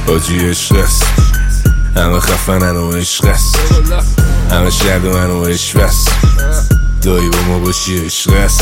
حاجی عشق است، همه خفنن و عشق است، همه شهد و من و عشق است، دایی با ما باشی عشق است.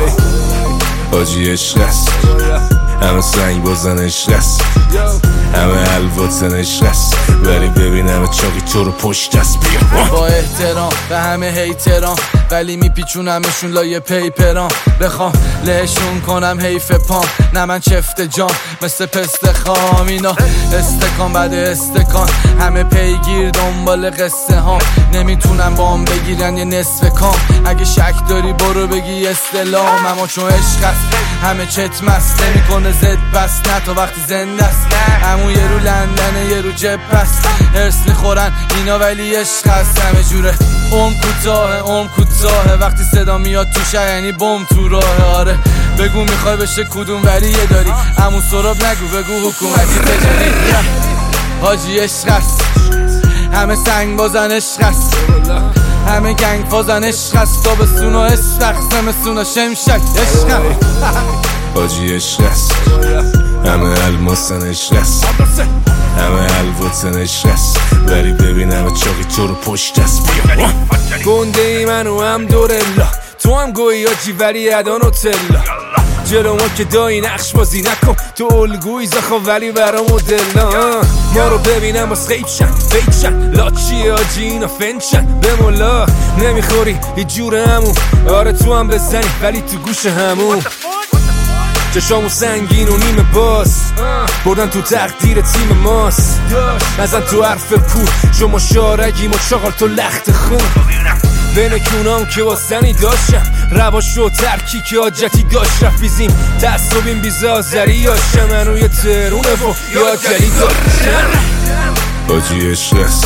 حاجی عشق است، همه سنگ بازن عشق است، همه الواتن عشق است، ولی ببینم چاقی تو رو پشت است. بیا با احترام به همه هیتران، ولی میپیچونمشون لایه پیپران. بخوام لهشون کنم حیف پام، نه من چفت جام مثل پست خام. اینا استکان بعد استکان، همه پیگیر دنبال قصه ها، نمیتونن بام بگیرن یه نصف کام. اگه شک داری برو بگی استلام، اما چون عشق است همه چت مست، نمیکنه زد بس نه تا وقتی زنده است. همون یه رو لندنه یه رو جب است، هرس میخورن اینا ولی عشق است. همه جوره عمر کوتاهه، وقتی صدا میاد تو شهر یعنی بم تو راه. آره بگو میخوای بشه کدوم ولیه داری، همون سراب نگو بگو حکومتی تجاری. حاجی عشق است، همه سنگ بازن عشق است، همه گنگ فازن عشق است. تابستون و استخ، زمستون و شمشک عشق است. حاجی عشق است، همه الماسن عشق است، همه الواتن عشق است، ولی ببینم چاقی تو رو پشت است. بیا گنده ای منو هم دورلا، تو هم گویی آجی ولی ادان و تلا. جلو ما که دایی نقش بازی نکن، تو الگوی زخوا ولی برا مدلا. ما رو ببینم باز خیب شن فیک شن، لاچی آجی اینا فنچن به مولا. نمیخوری یه جور همون، آره تو هم بزنی ولی تو گوش همون. چشامو سنگین و نیمه باز، بردن تو تقدیر تیم ماست. نزن تو حرف پول، شما شارگیم و چاقال تو لخت خون. بین کونام که واسنی داشتم، رواش و ترکی که آجتی داشت. رفیزیم تعصبیم بیزازری یاشم، منو یه ترونه و یا جلی داشتم. حاجی عشق است،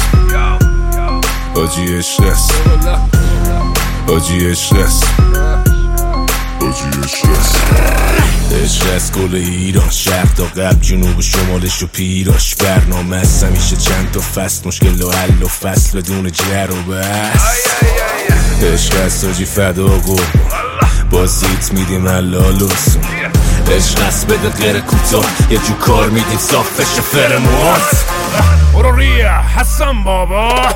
حاجی عشق است، حاجی عشق است، حاجی عشق است. عشق از کل ایران، شرق تا غرب، جنوب شمالش و پیراش. برنامه است همیشه چند تا فصل، مشکل و حل و فصل بدون جر و بحث. عشق است حاجی فدا قربان، بازیت میدیم حلال و سون. عشق است بده غیر کوتاه، یه جو کار میدیم صاف بشه فرموات. برو ریا حسن بابا.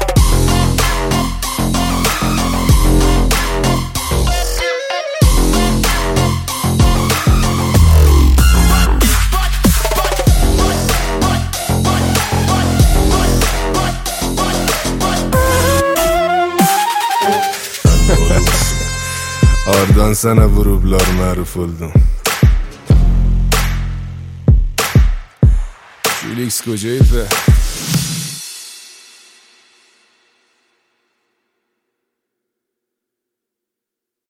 Ardan sana vurublar məruf oldum. Felix Kocayip